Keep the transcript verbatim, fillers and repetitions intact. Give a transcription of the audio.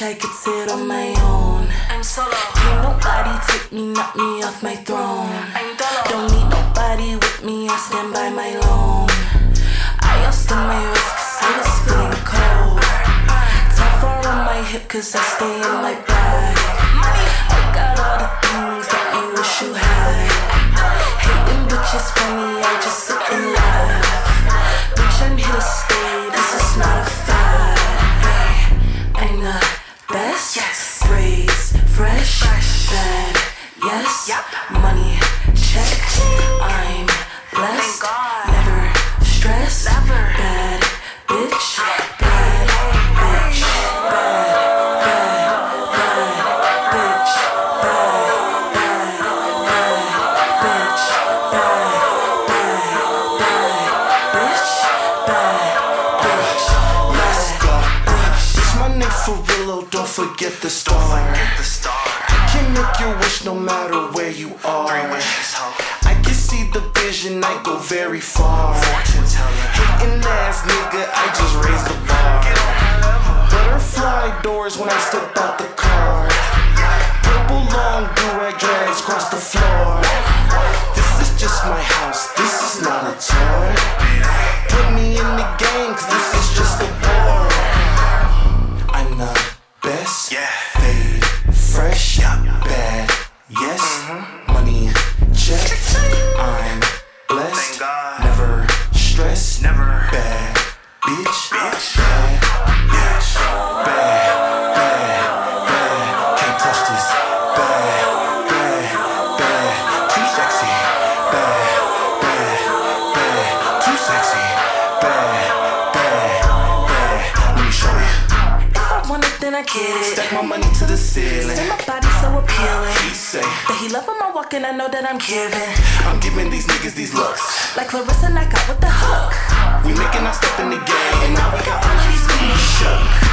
bitch, I could sit on my own. I'm solo. Can't nobody take me, knock me off my throne. I'm dolo. Don't need nobody with me, I stand by my loan. I lost on my wrist cause I was feeling cold. Tougher on my hip cause I stay in my bag. I got all the things that you wish you had. Hating bitches funny, I just sit and laugh. Bitch, I'm here to stay, this is not a fad. Hey, I'm the best. Yes. Braids, fresh, Fresh. bad, yes. Yep. Money, check. I'm blessed. Thank God. Never stress. Never. Bad bitch. Bad bitch. Bad, bad, bad bitch. Bad, bad, bad bitch. Bad, bad, bad bitch. Bad bitch. Let's go. It's my name for real, oh, don't forget the star. Get the star. I can make your wish no matter where you are. Three wishes, ho. I can see the vision, I go very far. Fortune teller. Hitting ass nigga, I just raised the bar. Get on my level. Butterfly doors when I step out the car. Purple long do-rag drags across the floor. This is just my house, this is not a toy. Put me in the game, cause this is just a war. I'm the best. Yeah. Fade, fresh, bad, yes. Money, check. I'm blessed. Thank God. Never stress. Never. Bad bitch. Bitch. Bad bitch. Bad, bad, bad. Can't touch this. Bad, bad, bad. Too sexy. Bad, bad, bad. Too sexy. Bad, bad, bad. Let me show you. If I want it, then I get it. Stack my money to the ceiling. Say my body so appealing. He say, That he love when I walk in, I know that I'm giving. I'm giving these niggas these looks. Like Clarissa, knock out with the hook. We making our step in the game, and now we got all of these queens shook.